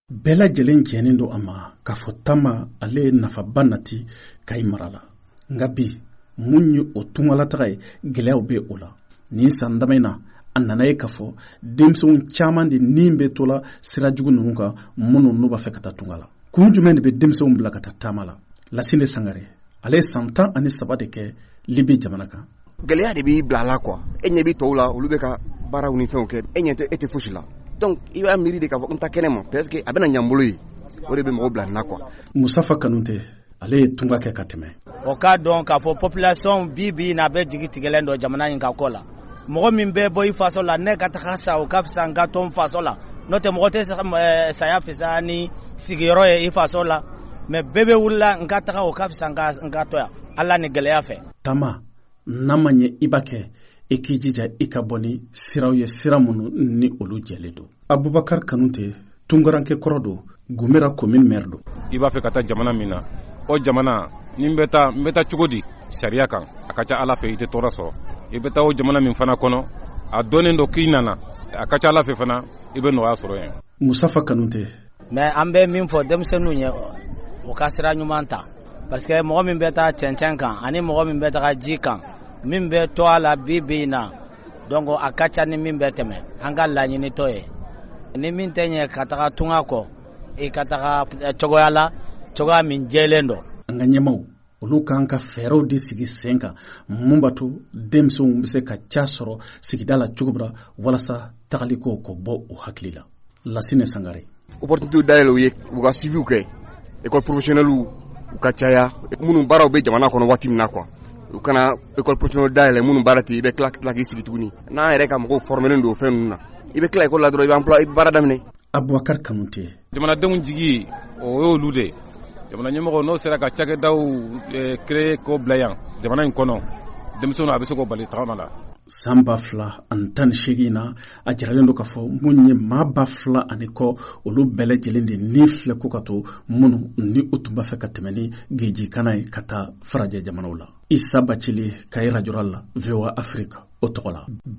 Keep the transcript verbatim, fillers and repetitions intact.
bɛɛ lajɛlen jɛnen don a ma k'a fɔ Tama ale ye nafaba nati Kayi mara la. Nka bi mun ye o tungalataga ye, gɛlɛyaw bɛ o la. Nin san dama in na a nana ye k'a fɔ denmisɛnw caman de nin bɛ to la sira jugu ninnu kan minnu n'u b'a fɛ ka taa tunga la. Kun jumɛn de bɛ denmisɛnw bila ka taa taama la? Lasine Sangare ale ye san tan ani saba de kɛ Libi jamana kan. Gɛlɛya de b'i bila a la quoi. E ɲɛ b'i tɔw la olu bɛ ka baaraw ni fɛnw kɛ, e ɲɛ tɛ e tɛ fosi la. Donc i b'a miiri de k'a fɔ n ta kɛnɛ ma parce que a bɛna ɲɛ n bolo ye, o de bɛ mɔgɔw bila nin na quoi. Musafa Kanute ale ye tunga kɛ ka tɛmɛ. O k'a dɔn k'a fɔ population bi bi n'a bɛ jigi tigɛlen dɔ jamana in ka kɔ la. Mɔgɔ min bɛ bɔ i faso la ne ka taga sa o ka fisa n ka to n faso la. N'o tɛ mɔgɔ tɛ saya fisa ni sigiyɔrɔ ye i faso la. Mais bɛɛ bɛ wulila n ka taga o ka fisa n ka to yan. Ala ni gɛlɛya fɛ. Tama n'a ma ɲɛ i b'a kɛ, i k'i jija i ka bɔ ni siraw ye, sira minnu ni olu jɛlen don. Abubakar Kanute tungarankɛ kɔrɔ don, Gumera commune maire don. I b'a fɛ ka taa jamana min na, o jamana ni n bɛ taa n bɛ taa cogo di sariya kan, a ka ca Ala fɛ i tɛ tɔɔrɔ sɔrɔ. I bɛ taa o jamana min fana kɔnɔ, a dɔnnen don k'i nana, a ka ca Ala fɛ fana i bɛ nɔgɔya sɔrɔ yen. Musafa Kanute. Mais an bɛ min fɔ denmisɛnninw ye o ka sira ɲuman ta, parce que mɔgɔ min bɛ taa cɛncɛn kan ani mɔgɔ min bɛ taa ji kan, min bɛ to a la bi bi in na, donc a ka ca ni min bɛ tɛmɛ. An ka laɲini t'o ye. Ni min tɛ ɲɛ ka taga tunga kɔ, i ka taga cogoya la, cogoya min jɛlen don. An ka ɲɛmaw olu kan ka fɛɛrɛw de sigi sen kan mun b'a to denmisɛnw bɛ se ka ca sɔrɔ sigida la cogo min na walasa tagaliko ko bɔ o hakili la. Lasine Sangare. Opportunité dayɛlɛ u ye u ka suiviw kɛ, école professionnelle u ka caya, minnu baaraw bɛ jamana kɔnɔ waati min na quoi. U kana école professionnelle dayɛlɛ minnu baara tɛ, i bɛ tila tila k'i sigi tuguni. N'an yɛrɛ ka mɔgɔw formelen don o fɛn ninnu na, i bɛ tila école la dɔrɔn i bɛ emploi i bɛ baara daminɛ. Abubakar Kanute. Jamanadenw jigi o y'olu de. Jamana ɲɛmɔgɔ n'o sera ka cakɛdaw créer k'o bila yan jamana in kɔnɔ, denmisɛnw a bɛ se k'o bali tagama la. San ba fila ani tan ni seegin na a jiralen don k'a fɔ mun ye maa ba fila ani kɔ olu bɛɛ lajɛlen de ni filɛ ko ka to minnu ni u tun b'a fɛ ka tɛmɛ ni geji kana ye ka taa farajɛ jamanaw la. Isa Bacili Kayi Radio la V O A Afrique o tɔgɔ la.